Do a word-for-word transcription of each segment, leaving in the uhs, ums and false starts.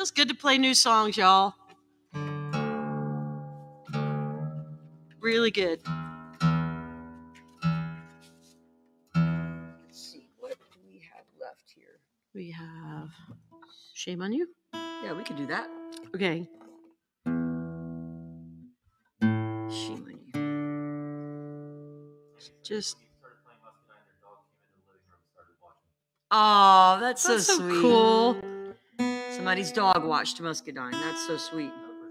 Feels good to play new songs, y'all. Really good. Let's see, what do we have left here? We have Shame on You. Yeah, we could do that. Okay. Shame on you. Just. Oh, that's, That's so, so sweet. cool. Somebody's dog watched Muscadine. That's so sweet.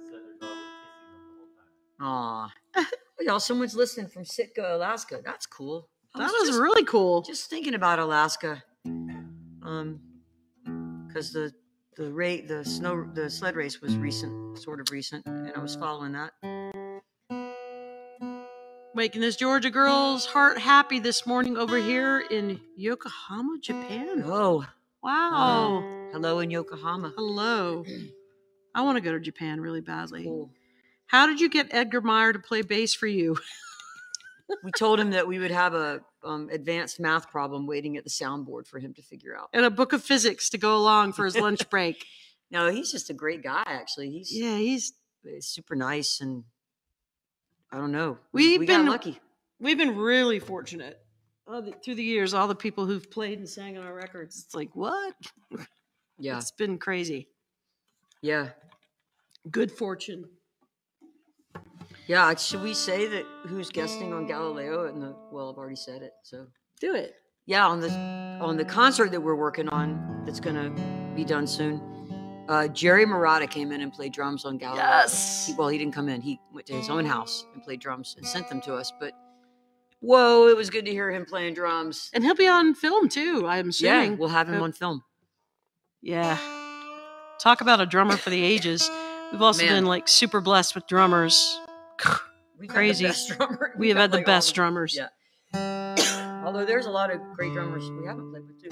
Aw. Y'all, someone's listening from Sitka, Alaska. That's cool. I That was is just, really cool. just thinking about Alaska. Um, because the the rate the snow the sled race was recent, sort of recent, and I was following that. Making this Georgia girl's heart happy this morning over here in Yokohama, Japan. Oh, Wow. um, hello in Yokohama. Hello. I want to go to Japan really badly. Cool. How did you get Edgar Meyer to play bass for you? We told him that we would have a um, advanced math problem waiting at the soundboard for him to figure out, and a book of physics to go along for his lunch break. No, he's just a great guy. Actually, he's yeah, he's super nice, and I don't know. We've we been got lucky. We've been really fortunate uh, the, through the years. All the people who've played and sang on our records. It's like what? Yeah, it's been crazy. Yeah, good fortune. Yeah, should we say that who's guesting on Galileo? And the well, I've already said it, so do it. Yeah, on the on the concert that we're working on, that's gonna be done soon. Uh, Jerry Marotta came in and played drums on Galileo. Yes. He, well, he didn't come in. He went to his own house and played drums and sent them to us. But whoa, it was good to hear him playing drums. And he'll be on film too, I'm assuming. Yeah, we'll have him Hope. on film. Yeah. Talk about a drummer for the ages. We've also Man. been like super blessed with drummers. We've Crazy. Had the best drummer. We have had the like best the, drummers. Yeah. Although there's a lot of great drummers we haven't played with too.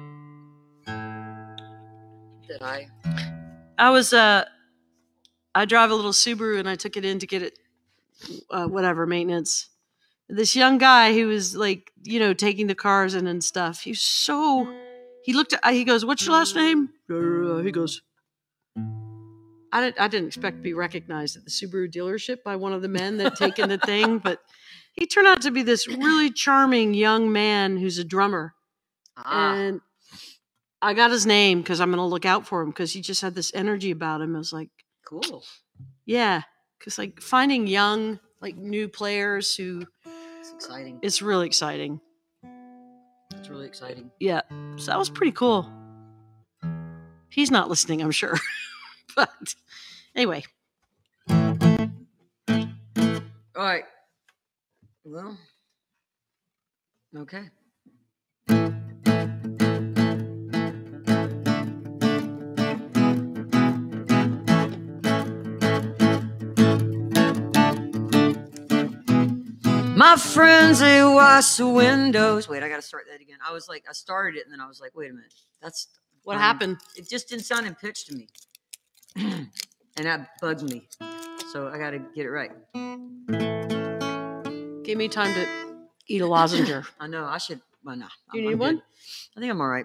That I. I was uh, I drive a little Subaru and I took it in to get it, uh, whatever maintenance. This young guy who was like, you know, taking the cars in and stuff. He was so. He looked at. He goes, "What's your last name?" He goes. I didn't. I didn't expect to be recognized at the Subaru dealership by one of the men that taken the thing, but he turned out to be this really charming young man who's a drummer, ah. and I got his name because I'm going to look out for him because he just had this energy about him. I was like, cool, yeah, because like finding young, like new players who, it's exciting. It's really exciting. It's really exciting. Yeah, so that was pretty cool. He's not listening, I'm sure. But anyway. All right. Well, okay. My friends, they wash the windows. Wait, I got to start that again. I was like, I started it, and then I was like, wait a minute. That's what um, happened. It just didn't sound in pitch to me. And that bugged me. So I got to get it right. Give me time to eat a lozenge. I know. I should. Well, no. Do you I'm, need I'm one? Good. I think I'm all right.